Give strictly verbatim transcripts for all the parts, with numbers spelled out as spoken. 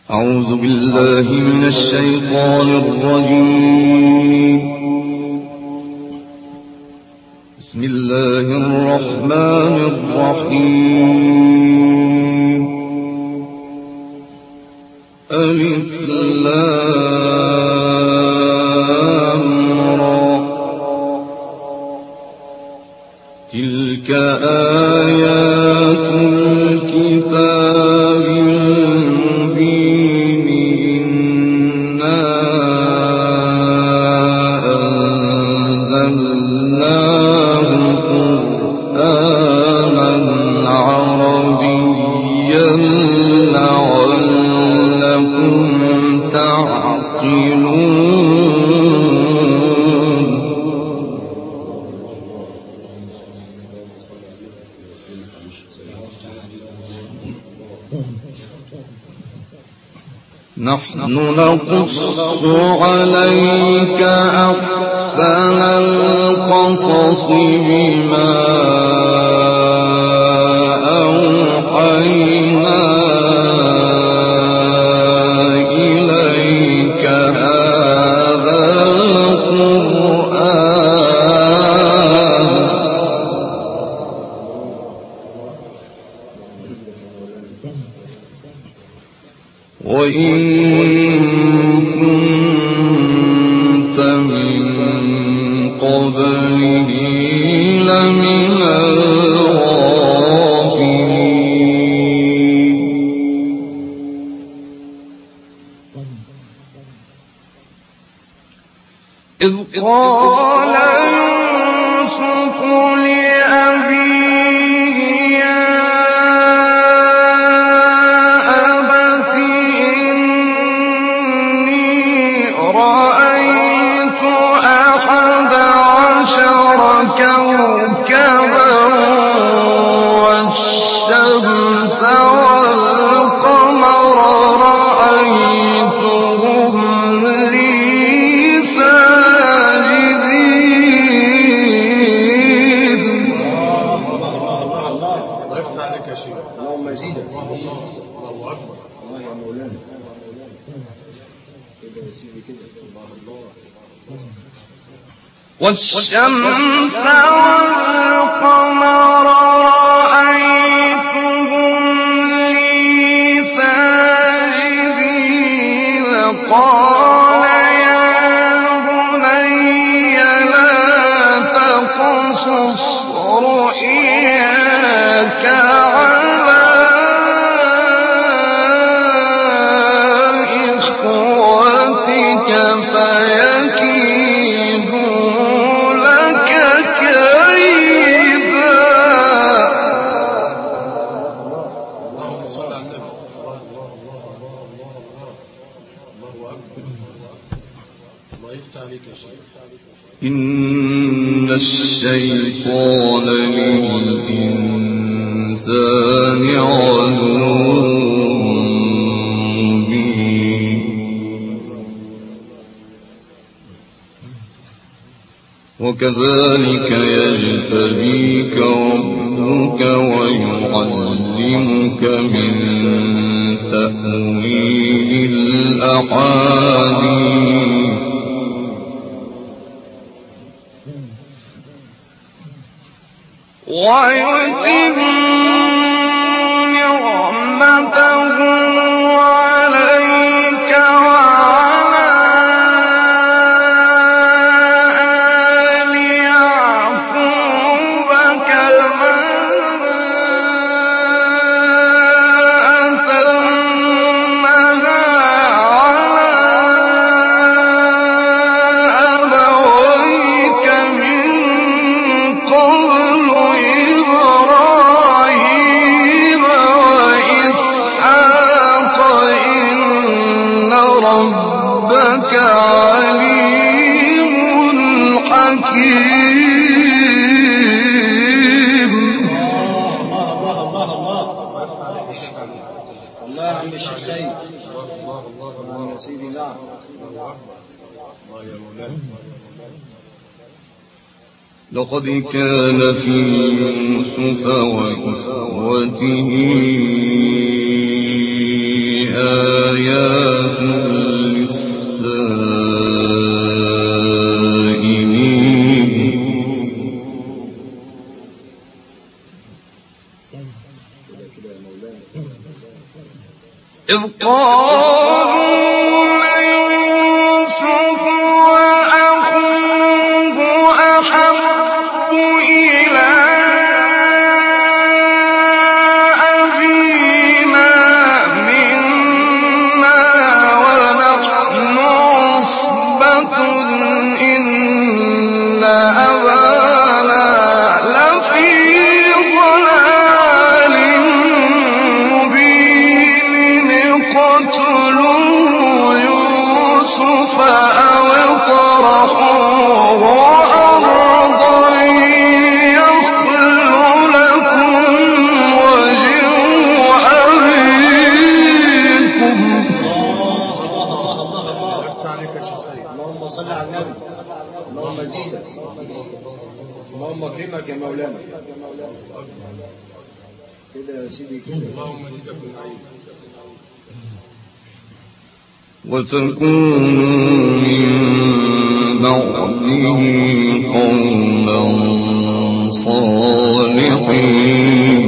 أعوذ بالله من الشيطان الرجيم. بسم الله الرحمن الرحيم. ألف لام را. تلك آيات الكتاب المبين. إنا أنزلناه قرآنا عربيا لعلكم تعقلون. نحن نقص عليك أحسن القصص بما أوحينا إليك هذا القرآن وإن كنت من قبله لمن الغافلين. إذ قال يوسف لأبيه يا أبت إني رأيت أحد عشر كوكبا والشمس والقمر رأيتهم لي ساجدين. الله يفتح عليك يا شيخ. اللهم زيدك. الله أكبر. الله يا مولانا. كده يا سيدي كده. الله الله. والشمس والقمر رأيتهم لي ساجدين. قال يا بني لا تقصص رؤياك على إخوتك فيكيدوا لك كيدا. اللهم صل على النبي. الله الله الله الله الله الله أكبر. الله يفتح عليك يا شيخ. إن الشيطان للإنسان عدو مبين. وكذلك يجتبيك ربك ويعلمك من تأويل الأحاديث ويتم نعمته عليك وعلى آل يعقوب كما أتمها على أبويك من قبل إبراهيم وإسحاق إن ربك عليم حكيم. الله الله الله الله. الله يا عم الشيخ سيد. الله الله الله يا سيدي. نعم. الله أكبر. الله يا مولانا. لقد كان في يوسف وإخوته آيات آيات للسائلين. إذ قالوا ليوسف وأخوه أحب إلى أبينا منا ونحن عصبة إن أبانا لفي ضلال مبين. اقتلوا يوسف أو اطرحوه أرضا يخل لكم وجه أبيكم. اللهم صل على النبي. اللهم زيدك. اللهم اكرمك يا مولانا. كده يا سيدي كده. اللهم زيدك من عينك. وتكونوا من بعده قوما صالحين.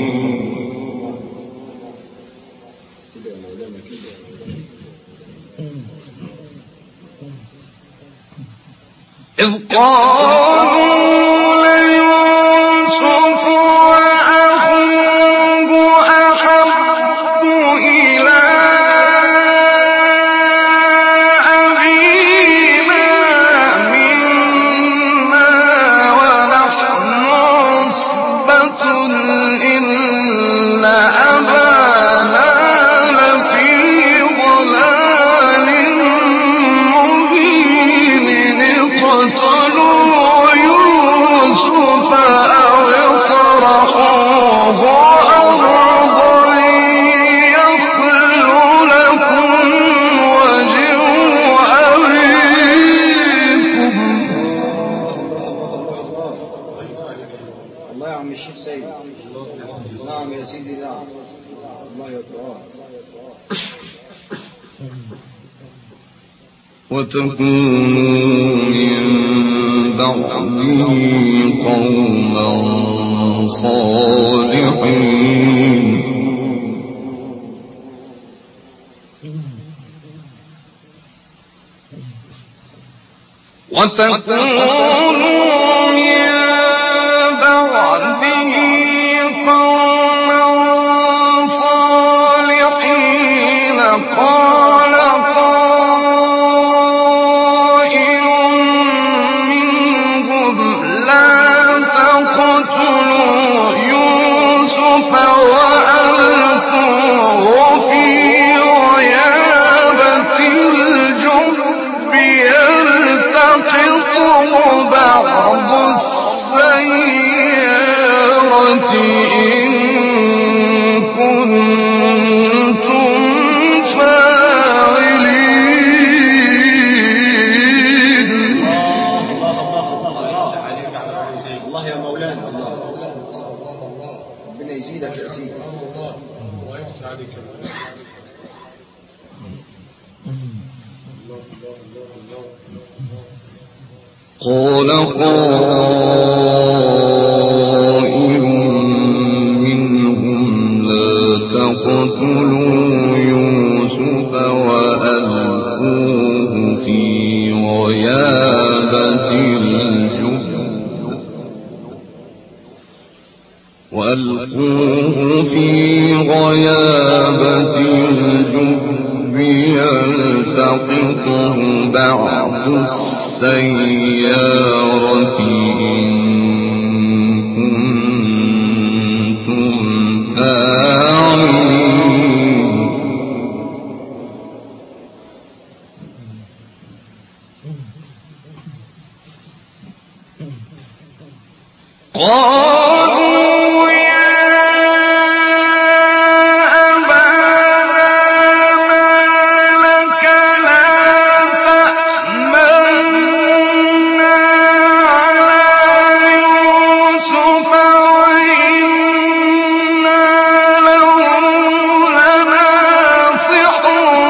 إذ قالوا ليوسف وأخوه أحب إلى أبينا منا ونحن عصبة إن أبانا لفي ضلال مبين. اقتلوا يوسف أو اطرحوه أرضا يخل لكم وجه أبيكم. الله يا عم الشيخ سيد. نعم يا سيدي. نعم. الله يرضى. وتكونوا من بعده قوما صالحين. وتكونوا من بعده قوما صالحين. قال قائل منهم لا تقتلوا يوسف وألقوه في غيابة الجب يلتقطه بعض السيارة إن كنتم فاعلين. الله يا مولانا. ربنا يزيدك يا سيدي. الله يفتح عليك. قال قائل منهم لا تقتلوا يوسف وألقوه في غيابة الجب وألقوه في غيابة الجب يلتقطه بعض السيارة إن كنتم فاعلين. قالوا يا أبانا ما لك لا تأمنا على يوسف وإنا له لناصحون.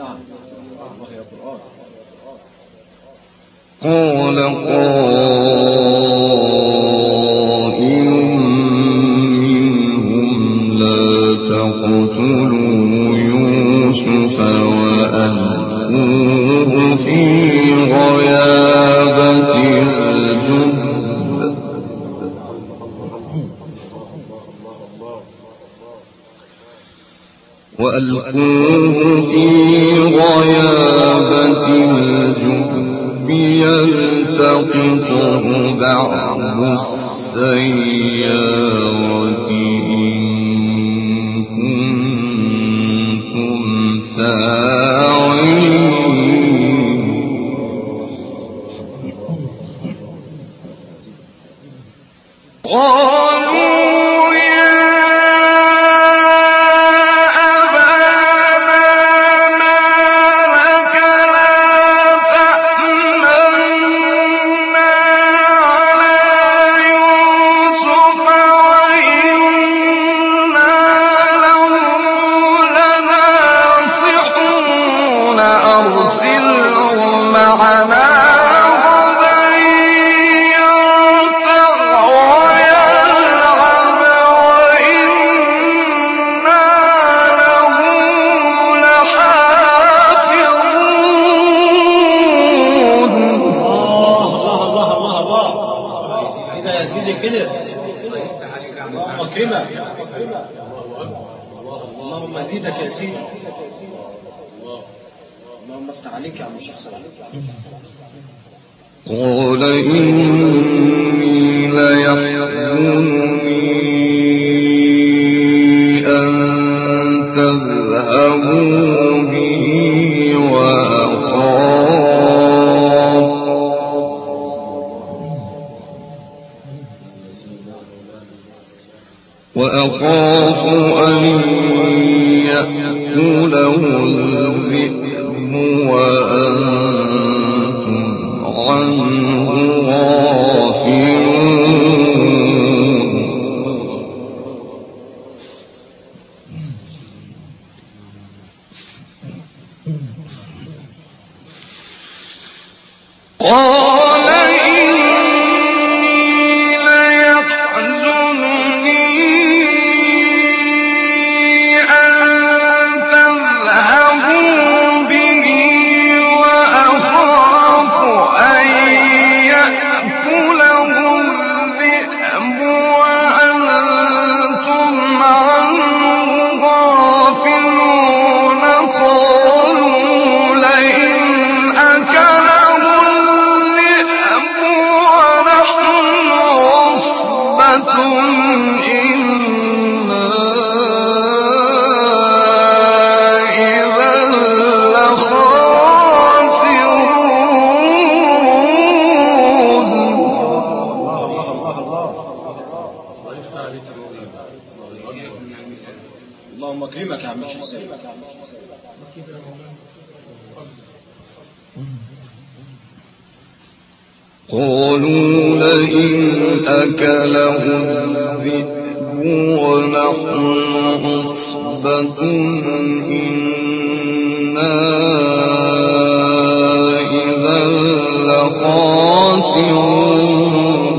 قال قائل منهم لا تقتلوا يوسف وألقوه في غيابة الجب وألقوه في غيابة الجب يلتقطه بعض السيارة إن كنتم فاعلين قالوا يا أبانا ما لك لا تأمنا على يوسف وإنا له لناصحون أرسله معنا غدا يرتع ويلعب وإنا له لحافظون. الله الله الله الله كده يا سيدي كده. اللهم اكرمك. اللهم ازيدك يا سيدي. اللهم افتح عليك يا عم الشيخ صلاح. قال إني ليحزنني أن تذهبوا به وأخاف وأخاف أن يأكله الذئب وأنتم عنه غافلون. قال إني ليحزنني أن تذهبوا به وأخاف أن يأكله الذئب وأنتم عنه غافلون. قالوا لئن أكله الذئب ونحن عصبة إنا إذا لخاسرون. الله الله الله الله. الله يفتح عليك يا مولانا. اللهم اكرمك يا عم الشيخ سيد. قالوا لئن أكله الذئب ونحن عصبة إنا إذا لخاسرون.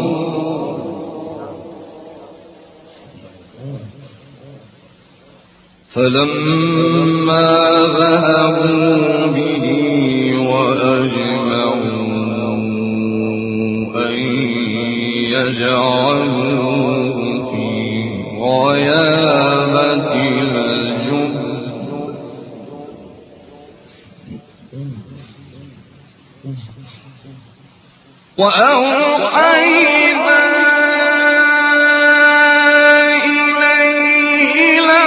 فلما ذهبوا به وأجمعوا أن يجعلوه في غيابة الجب وأوحينا إليه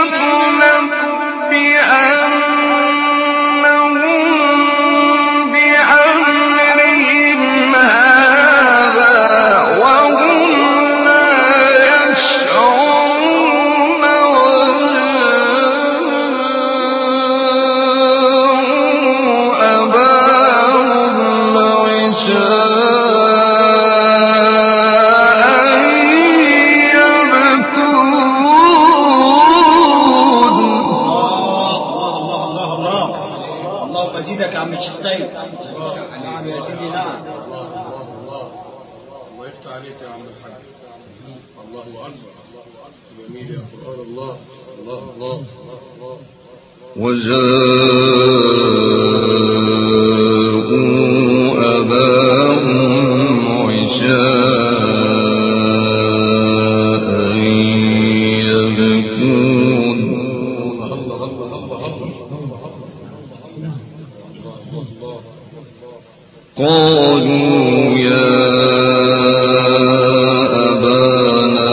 لتنبئنهم بأمرهم هذا وهم لا يشعرون. وجاءوا أباهم عشاء اللهم زيدك يا عم الشيخ سيد. نعم يا سيدي نعم. الله يفتح عليك يا عم الحاج. الله أكبر. جميل يا قرآن الله. الله الله الله. وجاءوا أباهم عشاء يبكون قالوا يا أبانا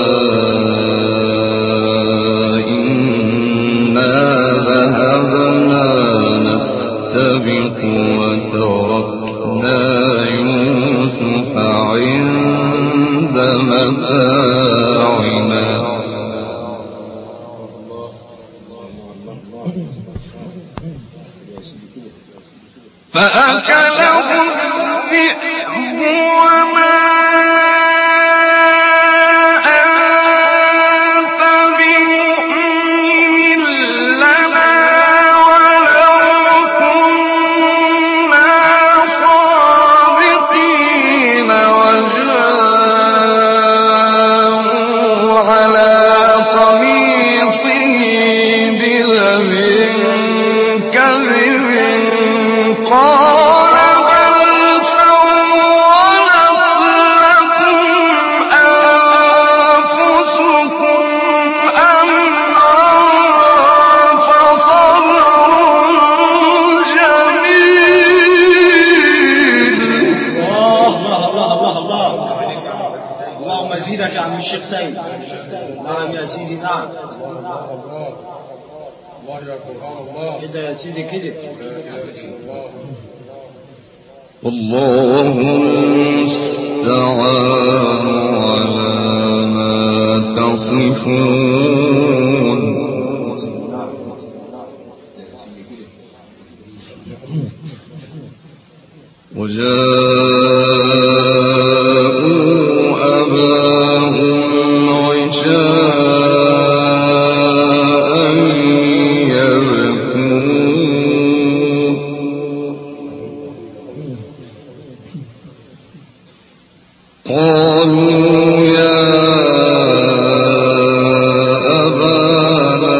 إنا ذهبنا نستبق وتركنا يوسف عند متاعنا فأكله الذئب وما أنت بمؤمن لنا ولو كنا صادقين وجاءوا على قميصه بدم كذب قال بل سولت لكم أنفسكم أمرا فصبر جميل. الله الله الله الله الله. اللهم زيدك يا عم الشيخ سيد. نعم يا سيدي نعم. الله يا قرآن الله. كده يا سيدي كده. والله المستعان على ما تصفون. وجاءوا أباهم عشاء يبكون قالوا يا أبانا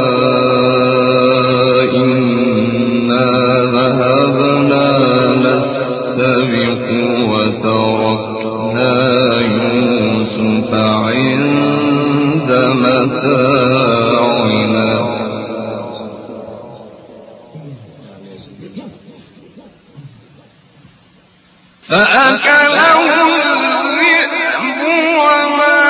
إنا ذهبنا نستبق وتركنا يوسف عند متاعنا فأكله الذئب وما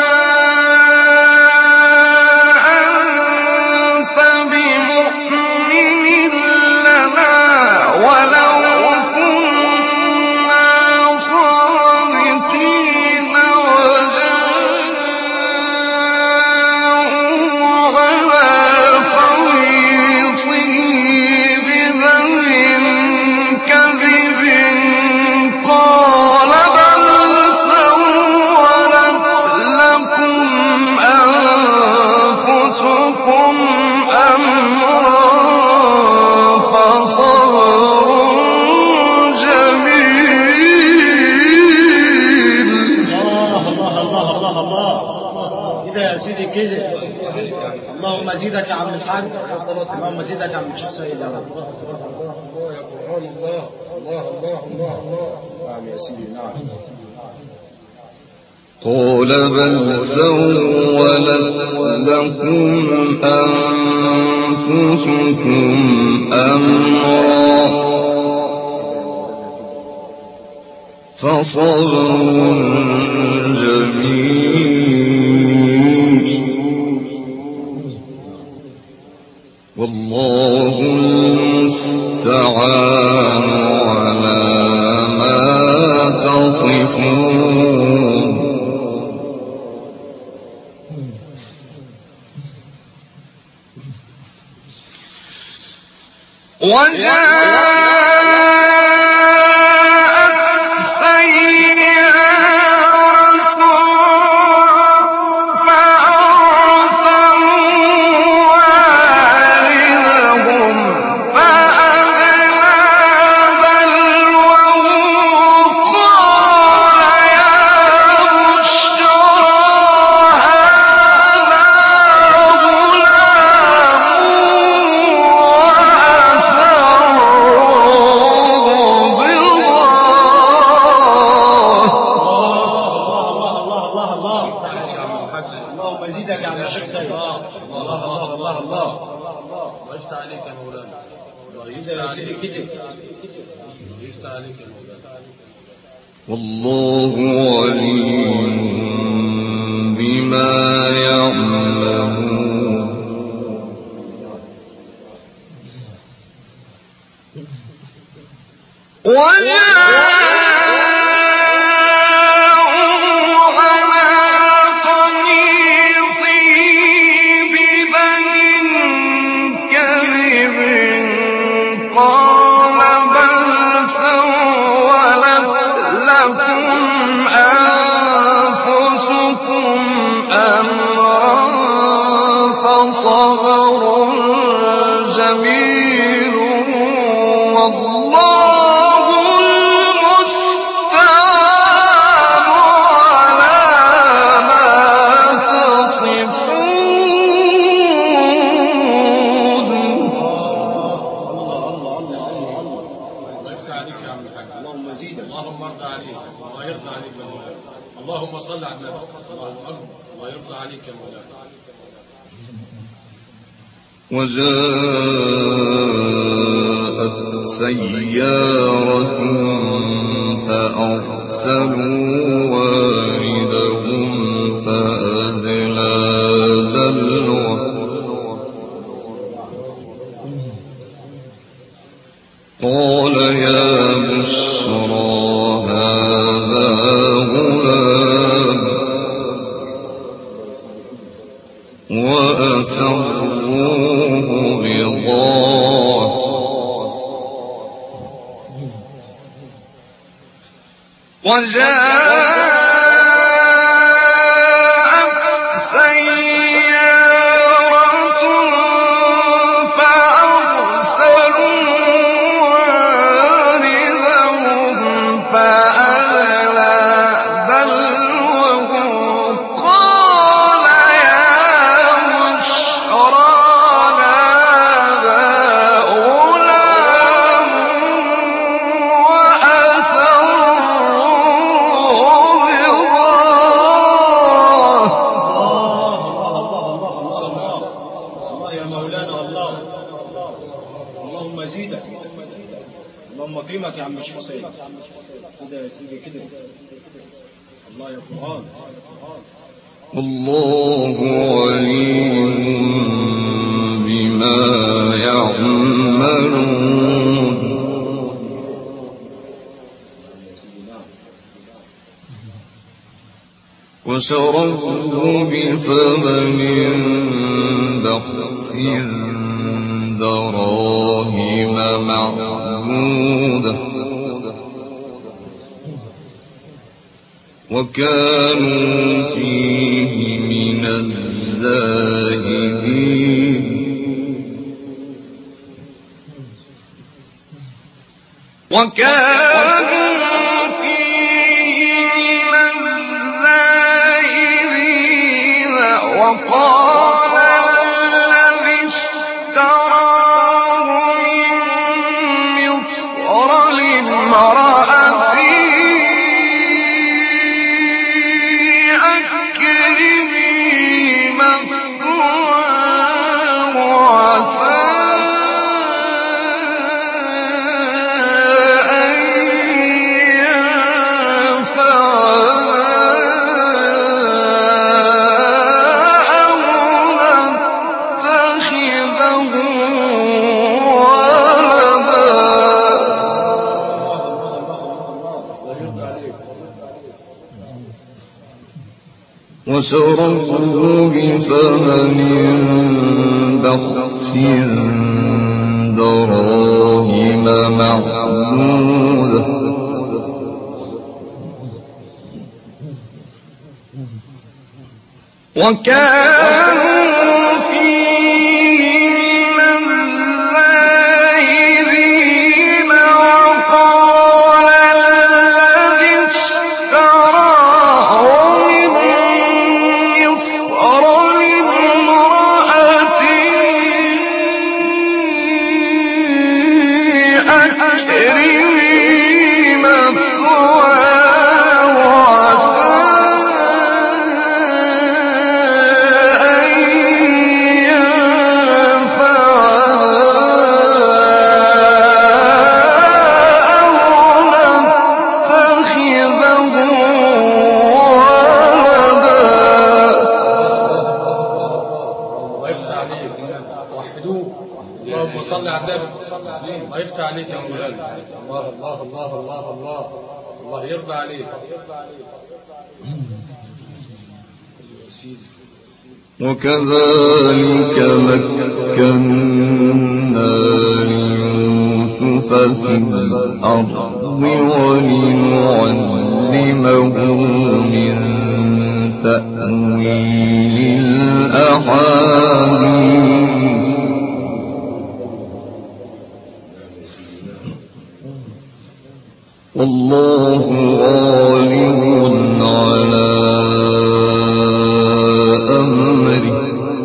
أنت بمؤمن لنا ولو كنا صادقين وجاءوا على قميصه بدم كذب قال بل سولت لكم أنفسكم أمرا فصبر جميل. الله الله الله الله الله. كده يا سيدي كده. اللهم زيدك يا عم الحاج. اللهم زيدك يا عم الشيخ سيد يا رب. الله يا قرآن الله. الله الله الله الله. نعم يا سيدي نعم. قال بل سولت لكم أنفسكم أمرا فصبر جميل والله المستعان على ما تصفون. وجاءت سيارة فأرسلوا واردهم فأدلى يفتح عليك يا مولانا. والله عليم بما يعملون اللهم ارضى عليك، الله يرضى عليك يا مولانا. اللهم صل على النبي. الله اكبر، الله يرضى عليك يا مولانا. وجاءت سيارة فأرسلوا واردهم فأدلى دلوه قال يا بشرى هذا غلام وأسروه بضاعة وجاءت سيارة فأرسلوا واردهم فأدلى دلوه قال يا بشرى هذا غلام وأسروه بضاعة الله يا مولانا. الله اللهم زيدك، اللهم قيمك يا عم الحسين. كده يا سيدي كده. الله يا قرآن. والله عليم بما يعملون وشروه بثمن بخس دراهم معدودة وكانوا فيه من الزاهدين وكانوا فيه من الزاهدين وقال الذي اشتراه من مصر لامرأته أكرمي مثواه عسى أن ينفعنا أو نتخذه ولدا الله يرضى عليك. وشروه بثمن بخس دراهم معدودة وكانوا فيه من الزاهدين وقال الذي اشتراه من مصر لامرأته أكرمي مثواه عسى عليك يا مولانا. الله الله الله الله الله الله يرضى عليك يا سيدي. وكذلك مكنا ليوسف في الأرض ولنعلمه من تأويل الأحاديث والله غالب على أمره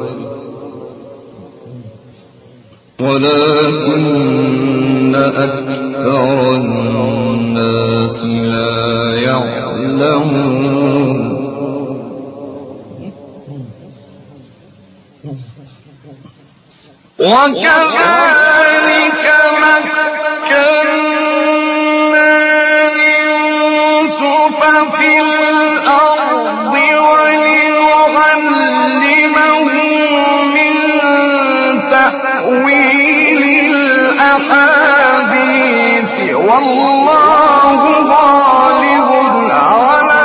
ولكن أكثر الناس لا يعلمون وكذلك مكنا ليوسف في الأرض ولنعلمه من تأويل الأحاديث والله غالب على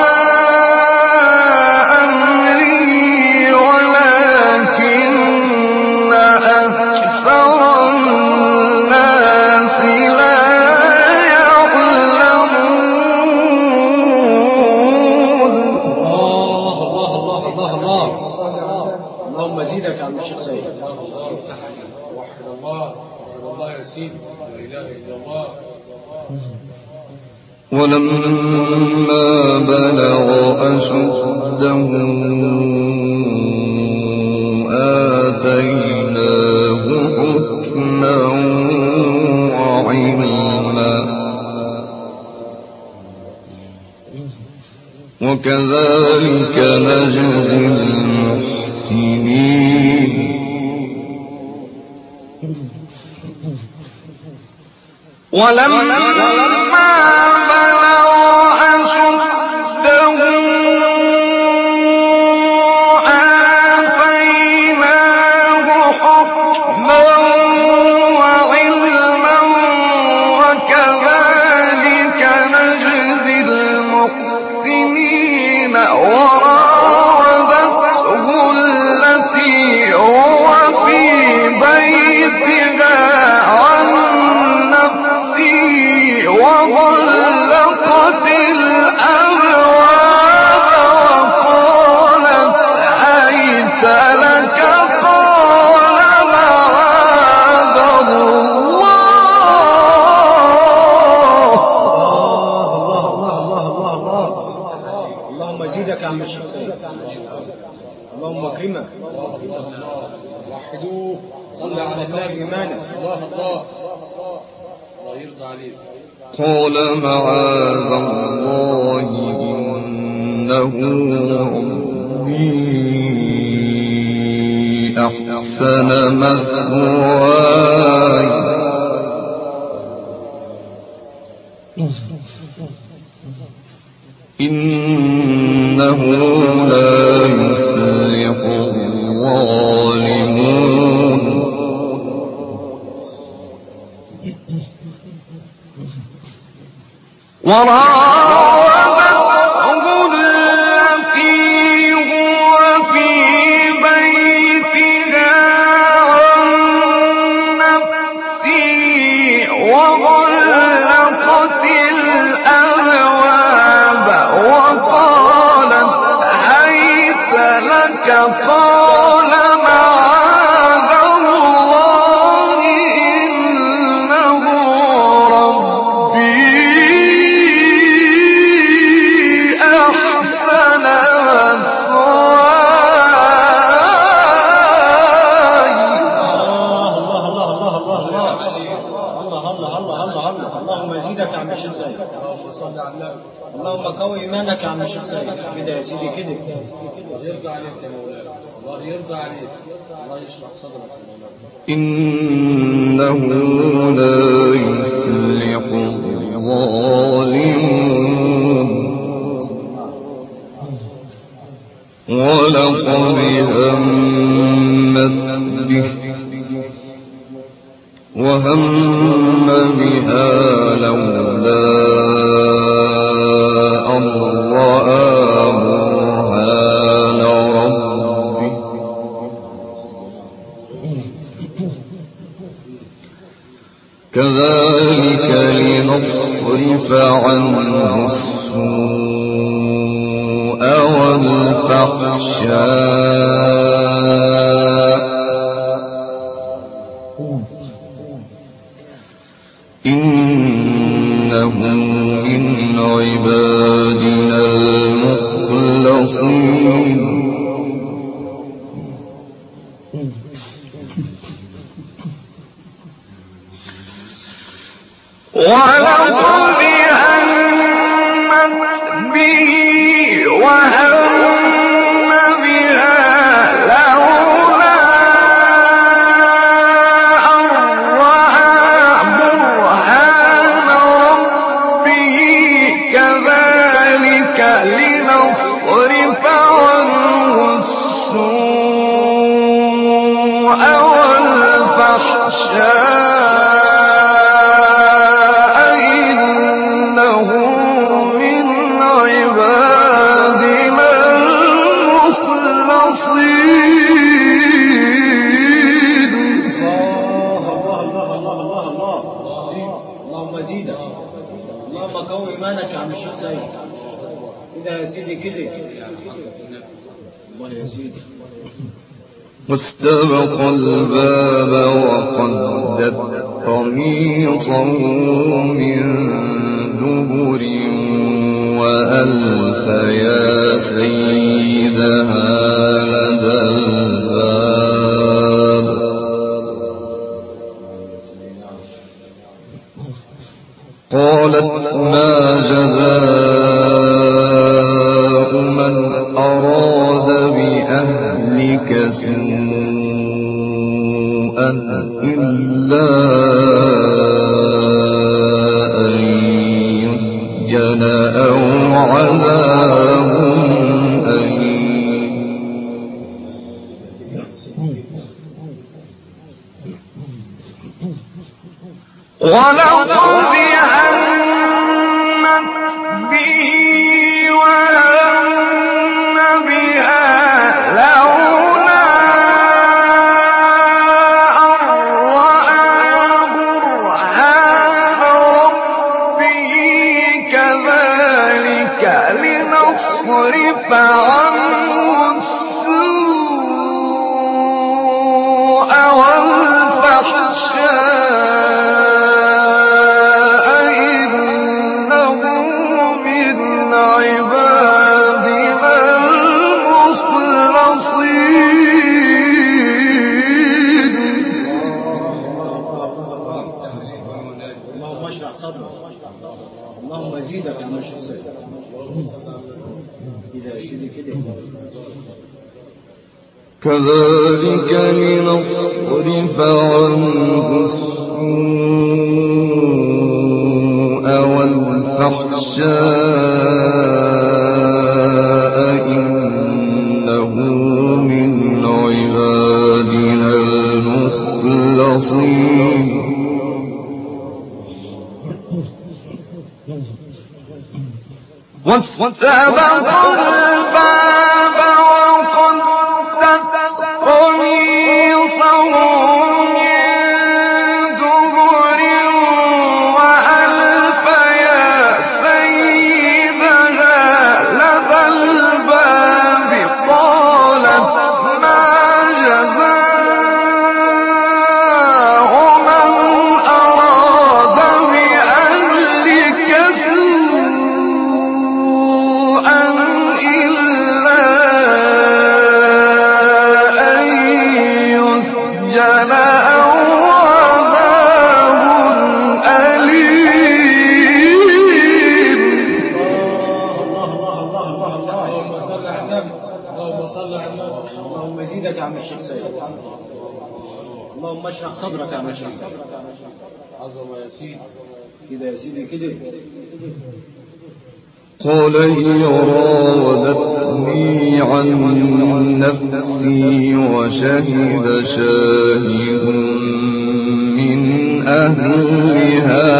مزيدك عن الشيخ سيد. وحد الله وحد الله يا سيدي لا اله الا الله. ولما بلغ أشده آتيناه حكما وعلما وكذلك نجزي المحسنين ولما بلغ أشده آتيناه حكما وعلما وكذلك نجزي المحسنين وراودته التي هو في بيتها عن نفسه وغلقت الأبواب وقالت هيت لك قال معاذ الله. الله الله الله الله الله. اللهم زيدك عن الشيخ سيد. اللهم اكرمه. وحدوه. صلى على الله إيمانك. الله الله الله يرضى عليك. قال معاذ الله إنه ربي أحسن مثواي إنه لا يفلح الظالمون. وراودته التي هو في بيتها عن نفسه وغلقت الأبواب وقالت هيت لك قال معاذ الله إنه ربي أحسن مثواي. الله الله الله الله الله الله الله الله الله الله. اللهم زيدك عن الشيخ سيد. اللهم صل على النبي. اللهم قوي ايمانك عن الشيخ سيد. كده يا سيدي كده. الله يرضى عليك يا مولانا. الله يرضى عليك. الله يشرح صدرك يا مولانا. إنه لا يفلح الظالمون. ولقد همت به وهم كذلك لنصرف عنه السوء والفحشاء إنه من عبادنا المخلصين ولقد همت به وهم بها لولا أن رأى برهان ربه كذلك لنصرف عنه السوء والفحشاء إنه من عبادنا المخلصين. الله الله الله الله الله الله. اللهم زيدك، اللهم قوي ايمانك يا عم الشيخ سيد. كده يا سيدي كده. الله يا سيدي. واستبق الباب وقدت قميصه من دبر وألف يا سيدها لدى الباب قالت ما جزاء من أراد بأهلك سوءا إلا أن يسجن أو عذاب أليم. ولقد همت به وهم بها لولا أن رأى برهان ربه كذلك لنصرف عنه السوء والفحشاء إنه من عبادنا المخلصين. اللهم اشرح صدرك، اللهم زيدك يا عم الشيخ سيد. كده يا سيدي كده. كذلك لنصرف عنه السوء والفحشاء إنه من عبادنا المخلصين. واستبق الباب وقدت قميصه من دبر وألف يا سيدها لدى الباب قالت ما جزاء من أراد بأهلك سوءا إلا أن يسجن أو عذاب أليم. الله الله الله الله الله. اللهم صل على النبي، اللهم صل على النبي. اللهم زيدك يا عم الشيخ سيد. اللهم اشرح صدرك يا عم الشيخ سيد. عظمة يا سيدي. كده يا سيدي كده. قال هي راودتني عن نفسي وشهد شاهد من أهلها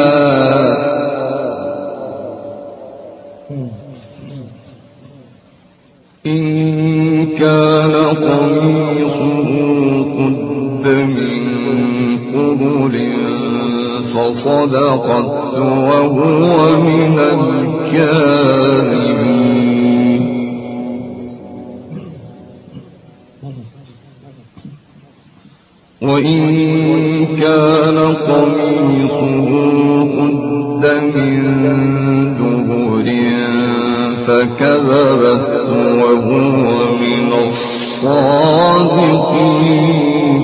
إن كان قميصه قد من قبل فصدقت فكذبت وهو من الكاذبين وإن كان قميصه قد من دبر فكذبت وهو من الصادقين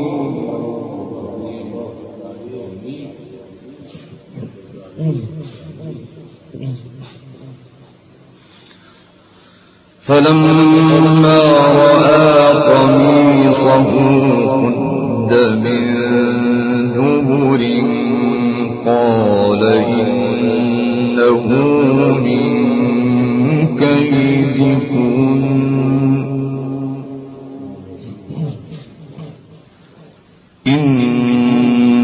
فلما رأى قميصه قد من دبر قال إنه من كيدكن إن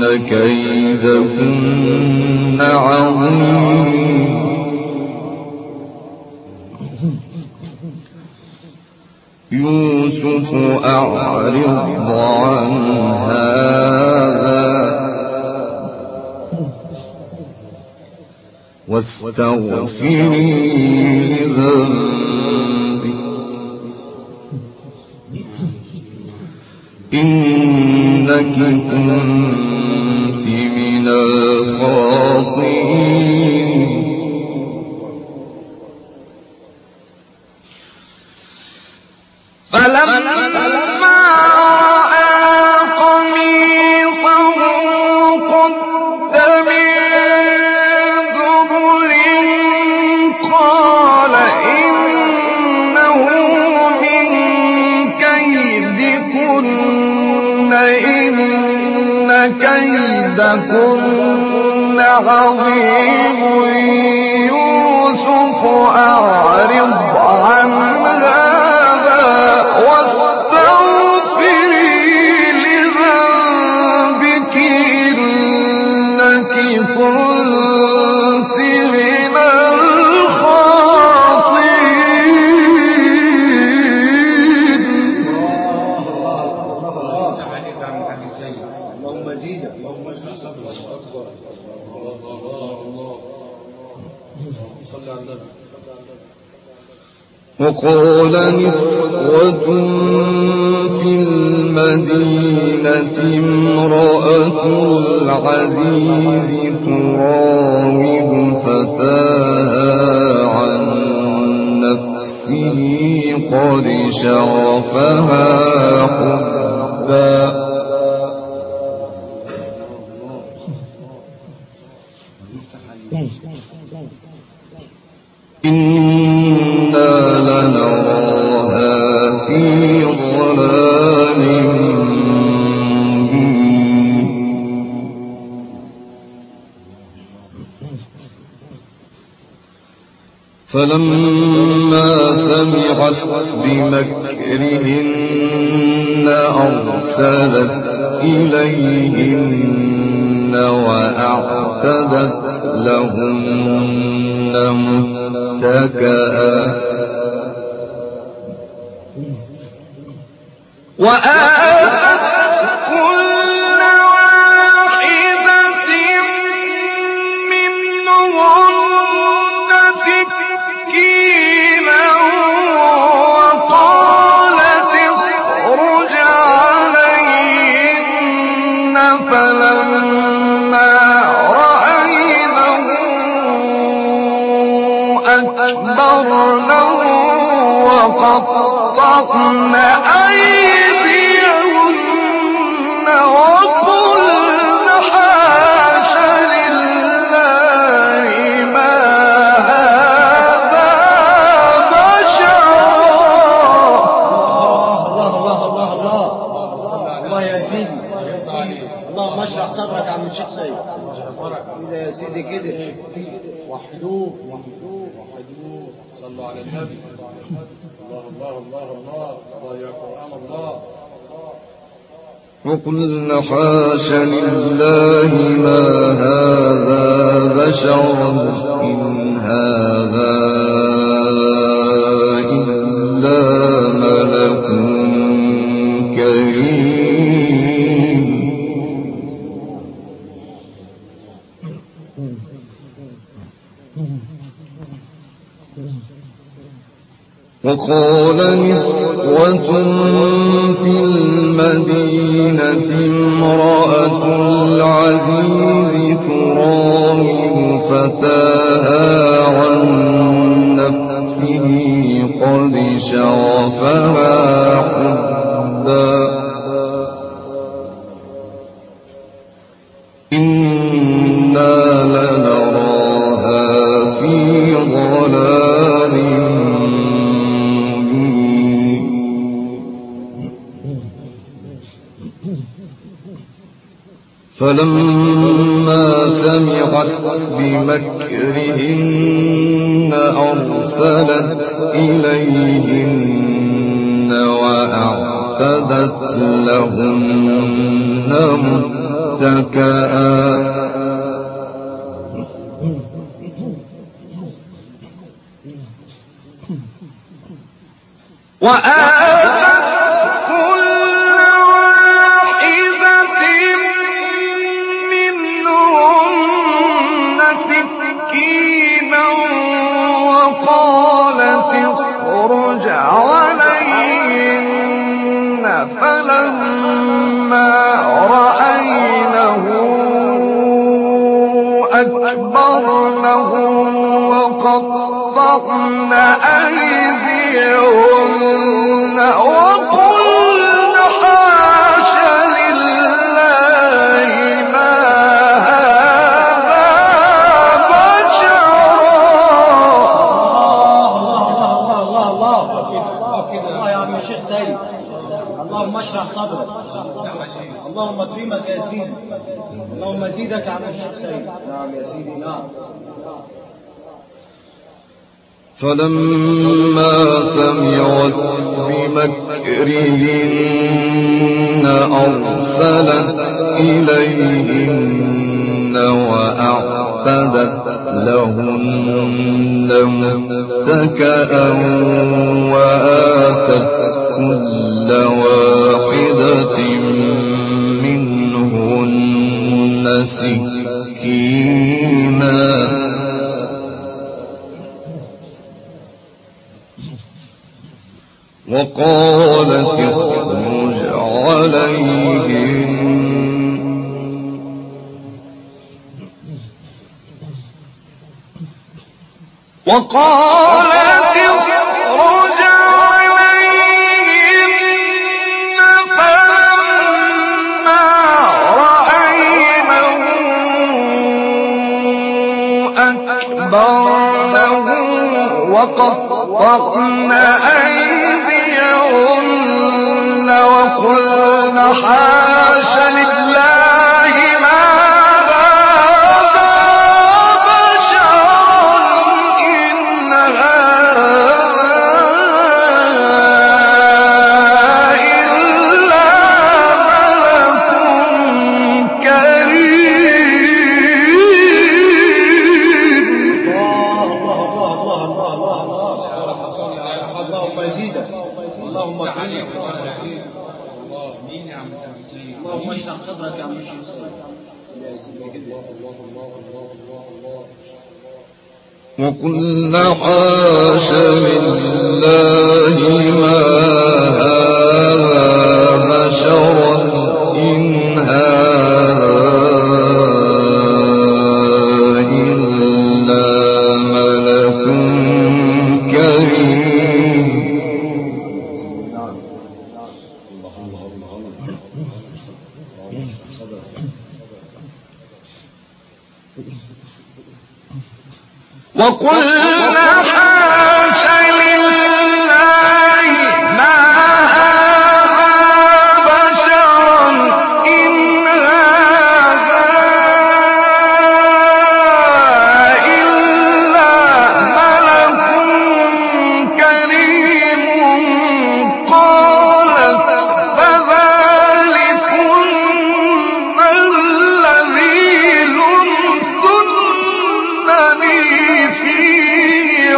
كيدكن عظيم يوسف أعرض عن هذا واستغفري لذنبك إنك كنت من الخاطئين فلما رأى قميصه قد من دبر قال إنه من كيدكن إن كيدكن عظيم يوسف أعرض عن وقال نسوة في المدينة امرأة العزيز تراود فتاها عن نفسه قد شغفها حبا إنا لنراها في ضلال مبين فلما سمعت بمكرهن أرسلت إليهن وأعتدت لهن متكئا وآتت كل واحدة منهن سكينا وقالت اخرج عليهن فلما رأينه أكبرنه وقطعن أيديهن وقلن حاش لله ما هذا بشرا. الله الله الله الله الله يا سيدي اللهم اشرح صدرك يا عم الشيخ سيد كده يا سيدي كده وحدوه وحدوه وحدوه صلوا على النبي. الله الله الله الله الله يا قرآن الله. وقلن حاش لله ما هذا بشرا إن هذا إلا ملك كريم. وقال نسوة في المدينة امرأة العزيز تراود فتاها عن نفسه قد شغفها حبا إنا لنراها في ضلال فلما سمعت بمكرهن أرسلت إليهن وأعتدت لهن متكئا وآتت كل واحدة منهن سكينا وقالت اخرج عليهن فلما رأينه أكبرنه وقطعن أيديهن وقلن حاش لله ما هذا بشرا. الله الله الله الله يا عم الشيخ سيد، اللهم اشرح صدرك، اللهم اكرمك يا سيدي، اللهم زيدك يا عم الشيخ سيد. نعم يا سيدي نعم. فلما سمعت بمكرهن أرسلت إليهن وأعتدت لهن متكئا وآتت كل واحدة منهن سكينا وقالت اخرج عليهم وقالت اخرج عليهم فلما رأينه أكبرنه وقطعن أيديهن وقلن حاش لله ما هذا بشرا إن هذا إلا ملك كريم. اللهم زيدك، اللهم اكرمك، اللهم اشرح صدرك يا عم الشيخ سيد. وقلنا حاش لله ما هذا بشرا إن هذا إلا ملك كريم. وقلنا حاش لله ما هذا بشرا إن هذا إلا ملك كريم. قالت فذلكن الذي لمتنني فيه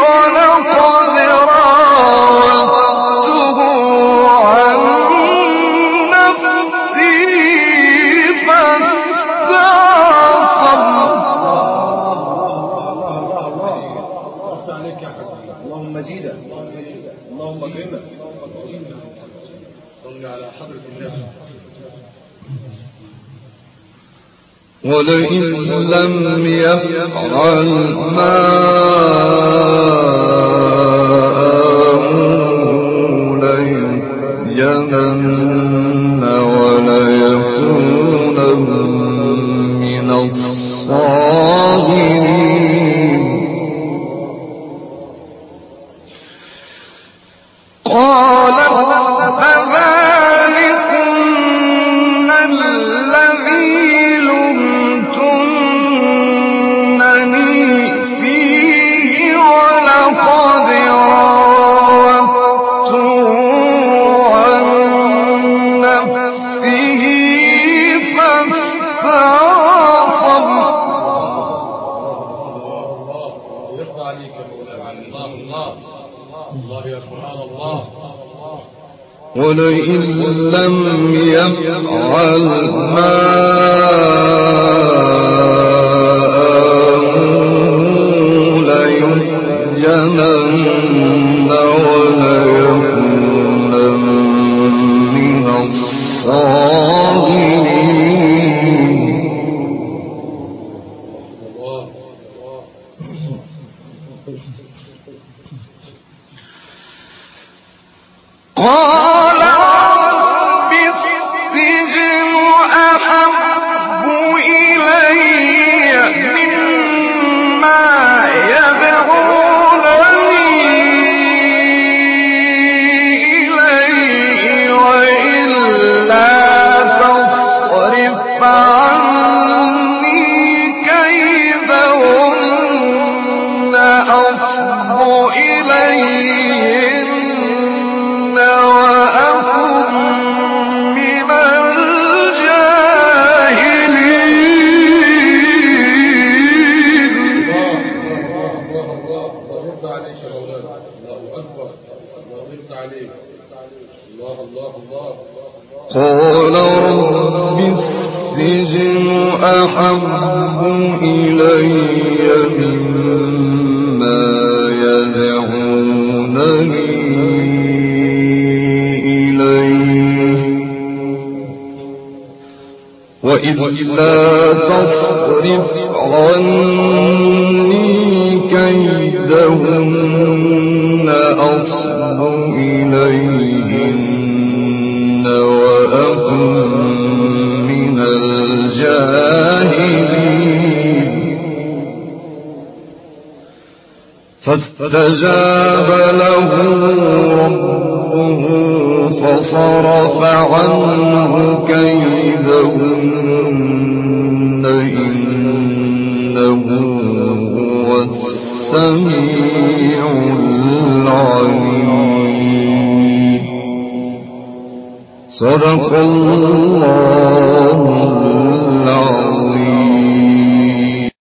يزيدك اللهم اكرمك. صل على حضرة النبي. ولئن لم يفعل ما آمره ليسجنن وليكون من الصاغرين. قال فذلكن الذي لمتنني فيه ولقد راودته عن نفسه فاستعصم. يرضى عليك يا مولانا. الله الله الله يا قرآن الله. ولئن لم يفعل ما آمره ليسجنن وليكون من الصاغرين. قال رب السجن أحب إلي مما يدعونني إليه وإلا تصرف عني كيدهن أصب إليهن وأكن من الجاهلين. الله يرضى عليك يا مولانا. الله أكبر. الله يرضى عليك. الله الله الله. قال رب السجن أحب إلي مما يدعونني إليه وإلا تصرف عني كيدهن أصب إليهن وأكن من الجاهلين. فاستجاب له ربه فصرف عنه كيدهن إنه هو السميع العليم. صدق الله